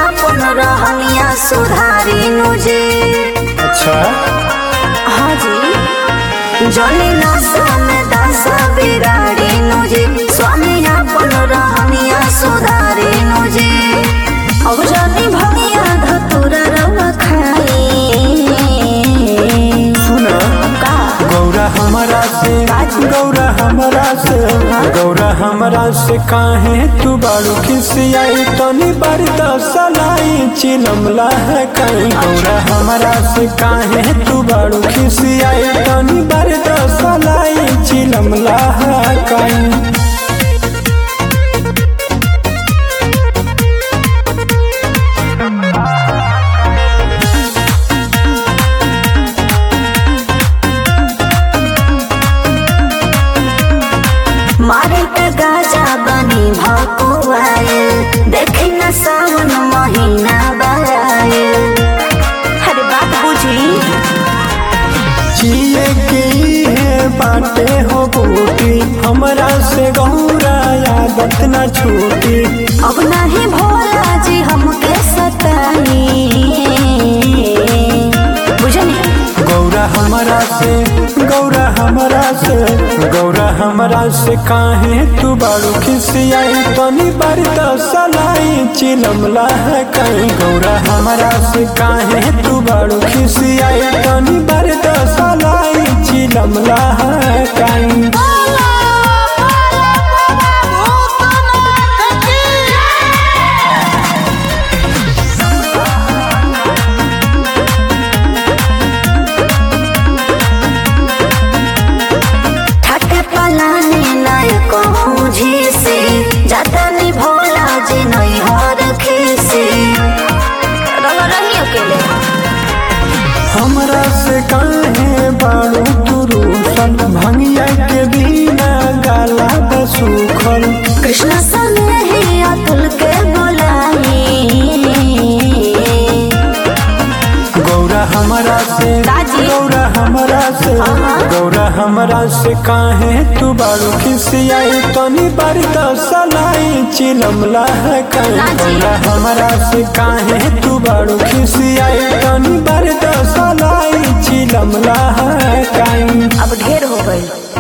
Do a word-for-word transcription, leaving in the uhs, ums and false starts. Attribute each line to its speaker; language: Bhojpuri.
Speaker 1: अपन रहनिया सुधारी नुजी।
Speaker 2: अच्छा
Speaker 1: हाँ जी जनी नशा में दशा बिगाड़ी नुजी। स्वामी अपन रहनिया सुधारी नुजी। अब जनी भनिया धतुरा रवा खाई।
Speaker 2: सुना
Speaker 1: का
Speaker 2: गौरा हमारा से गौरा हमारा से गौरा हमारा से काहे तू बारू खिसियाई तनी बरदा सलाई चिलमला है कहीं। गौरा हमारा से काहे तू बारू खिसियाई तनी बरदा सलाई चिलमला है कहीं।
Speaker 1: मारे पे गाजा बनी भकुआए देखी न सावन महीना बराए। हर बात बुझी
Speaker 2: जिए की है बाटे हो बूटी हमरा से गौरा आदत न छूटी।
Speaker 1: अब नहीं भोला जी हमके सताई। बुझनी
Speaker 2: गौरा हमारा से गौरा हमारा से गौरा हमारा से काहे तू बारू खिसियाई तनी बरदा सलाई चिलमला है कहीं। गौरा हमारा से काहे तू बारू खिसियाई तनी बरदा सलाई चिलमला है कहीं।
Speaker 1: जातनी भोला जी नहीं हो रखे से रंग रही अकेले।
Speaker 2: हमरा से काहे बारू तू रूसल भंगिया के बिना गाला बसूखल।
Speaker 1: कृष्ण सने ही अतुल के बोलाई।
Speaker 2: गौरा हमारा से गौरा हमारा से गौरा हमारा से काहे तू बारू खिसियाई तनी बरदा सलाई चिलमला है कहीं। गौरा हमारा से काहे तू बारू खिसियाई तनी बरदा सलाई चिलमला है कहीं।
Speaker 1: अब ढेर हो गई।